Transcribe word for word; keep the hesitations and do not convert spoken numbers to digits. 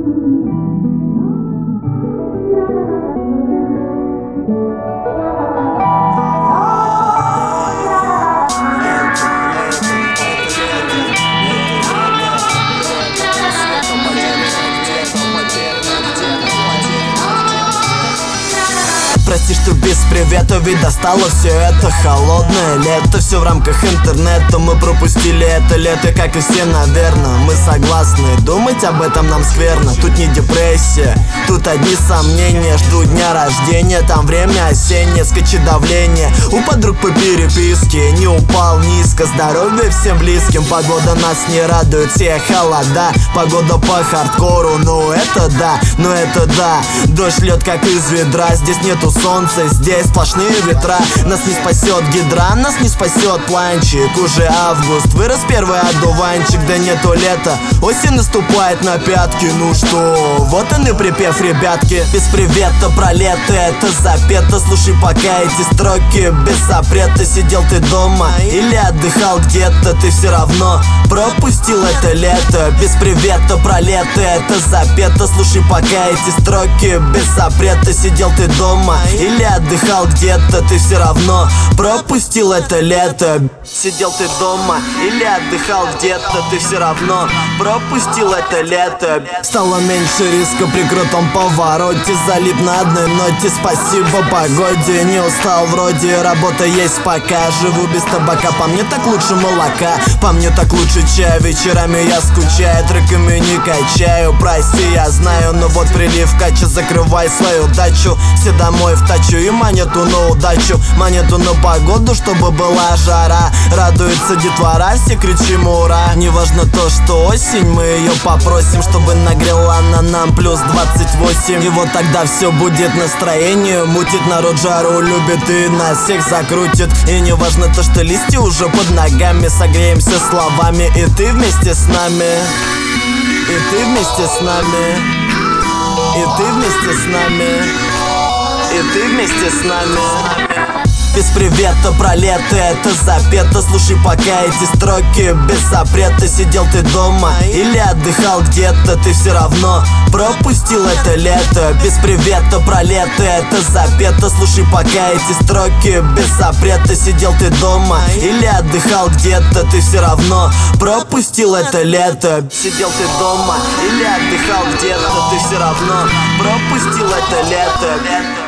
Прости, что без привета, ведь достало все это холодное лето. Все в рамках интернета, мы пропустили это лето, как и все, наверное. Мы согласны, думать об этом нам скверно. Тут не депрессия, тут одни сомнения. Жду дня рождения, там время осеннее. Скачет давление у подруг по переписке. Не упал низко, здоровье всем близким. Погода нас не радует, все холода. Погода по хардкору, ну это да, ну это да. Дождь льет как из ведра, здесь нету солнца, здесь сплошные ветра. Нас не спасет гидра, нас не спасет планчик. Уже август, вырос первый одуванчик. Да нету лета, осень наступает на пятки. Ну что, вот он и припев, ребятки. Без привета про лето, это запето. Слушай пока эти строки без запрета. Сидел ты дома или отдыхал где-то, ты все равно пропустил это лето. Без привета про лето, это запето. Слушай пока эти строки без запрета. Сидел ты дома или отдыхал где-то, ты все равно пропустил это лето. Сидел ты дома или отдыхал где-то, ты все равно пропустил это лето. Стало меньше риска при крутом повороте. Залип на одной ноте, спасибо погоде. Не устал вроде, работа есть пока. Живу без табака, по мне так лучше молока. По мне так лучше чая, вечерами я скучаю. Треками не качаю, прости, я знаю. Но вот прилив кача, закрывай свою дачу. Все домой в тачу и монету на удачу. Монету на погоду, чтобы была жара. Радуется детвора, все кричим ура. Не важно то, что осень, мы ее попросим, чтобы нагрела она нам плюс двадцать восемь. И вот тогда все будет настроение. Мутит народ, жару любит и нас всех закрутит. И не важно то, что листья уже под ногами. Согреемся словами, и ты вместе с нами. И ты вместе с нами. И ты вместе с нами. И ты вместе с нами. Без привета про лето, это запето. Слушай пока эти строки без запрета. Сидел ты дома или отдыхал где-то, ты все равно пропустил это лето. Без привета про лето, это запето. Слушай пока эти строки без запрета. Сидел ты дома или отдыхал где-то, ты все равно пропустил это лето. Сидел ты дома или отдыхал где-то, ты все равно пропустил это лето.